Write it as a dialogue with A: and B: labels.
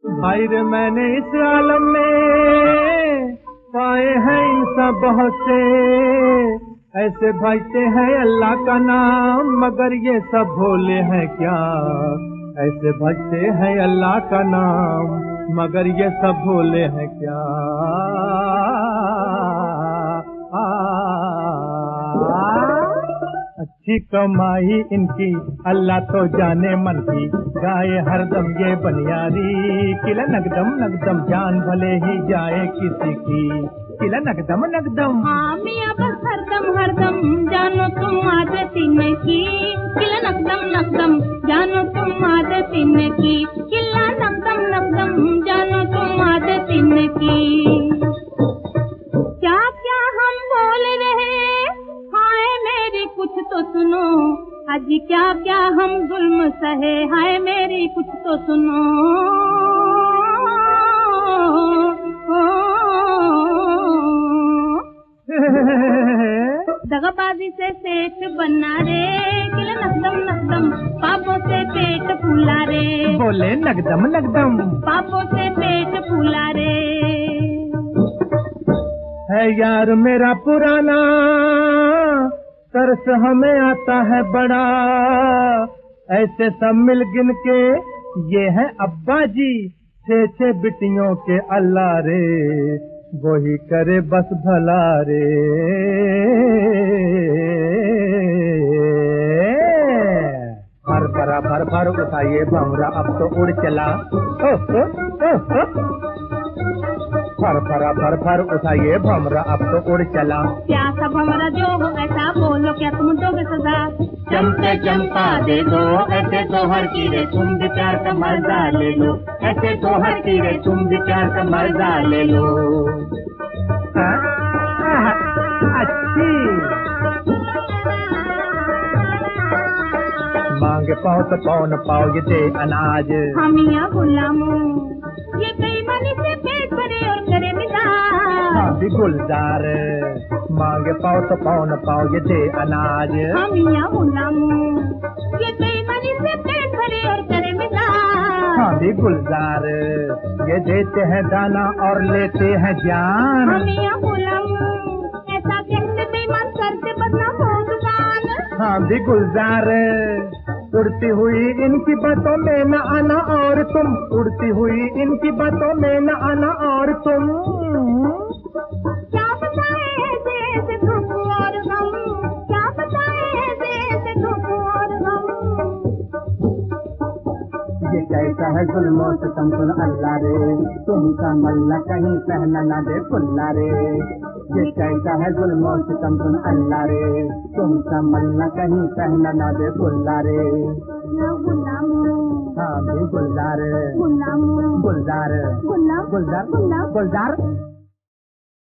A: भाई रे मैंने इस आलम में पाए हैं इंसान बहुत से, ऐसे भजते हैं अल्लाह का नाम मगर ये सब भोले हैं क्या। ऐसे भजते हैं अल्लाह का नाम मगर ये सब भोले हैं क्या। अच्छी कमाई इनकी अल्लाह तो जाने मन की, गाए हरदम ये बनियारी, किला नगदम नगदम जान भले ही जाए किसी की, किला नगदम नगदम।
B: हाँ मियाँ बस हरदम हरदम जानो तुम आदत इनकी, किला नगदम नगदम जानो तुम आदत इनकी, किला नगदम नगदम जानो तुम आदत इनकी। क्या क्या हम बोल रहे हाय मेरी कुछ तो सुनो, आज क्या क्या हम जुल्म सहे हाय मेरी कुछ तो सुनो। दगाबाजी से सेठ बना रे, किले नगदम नगदम पापों से पेट फूला रे।
A: बोले नगदम नगदम
B: पापों से पेट फूला रे।
A: है यार मेरा पुराना तरस हमें आता है बड़ा, ऐसे सब मिल गिन के ये है अब्बा जी, 6 बिटियों के अल्लाह रे, वही करे बस भला रे। भर भरा भर भर उठाइए भंवरा अब तो उड़ चला, भर भरा भर भर उठाइए भंवरा अब तो उड़ चला।
B: क्या सब हमारा जो हो ऐसा बोलो, क्या तुम दोगे सजा।
C: चमके चंपा दे दो ऐसे तो हर कीड़े, तुम भी प्यार का मर्जा ले लो, ऐसे तो हर कीड़े तुम भी प्यार का मर्जा ले लो।
A: अच्छी मांगे पाओ तो पाओ न पाओ ये दे अनाज।
B: हम यहाँ गुलामों ये बेईमानी से पेट भरे और करे मिजाज।
A: हाँ भी गुलजार मांगे पाओ तो पाओ न पाओ ये दे अनाज।
B: हम यहाँ गुलामों ये बेईमानी से पेट भरे और करे मिजाज।
A: हाँ भी गुलजार ये देते हैं दाना और लेते हैं जान।
B: हम यहाँ गुलामों ऐसा कहते बेईमान करते बदनाम हो दुकान।
A: हाँ भी गुलजार उड़ती हुई इनकी बातों में न आना और तुम, उड़ती हुई इनकी बातों में न आना और तुम।
B: क्या बताए ऐसे दुख और गम, क्या बताए ऐसे दुख और गम।
C: ये कैसा है जुल्मों से तुम सुन अल्लाह रे, तुमका मल्ला कहीं सहना ना दे फुल्ला रे। ये कैसा है जुल्मों से तुम सुन अल्लाह रे, तुमका मल्ला कहीं सहना ना दे फुल्ला रे।
A: हाँ भी गुलजार
B: गुलाम
A: गुलजार
B: गुलाम
A: गुलजार
B: गुलाम
A: गुलजार।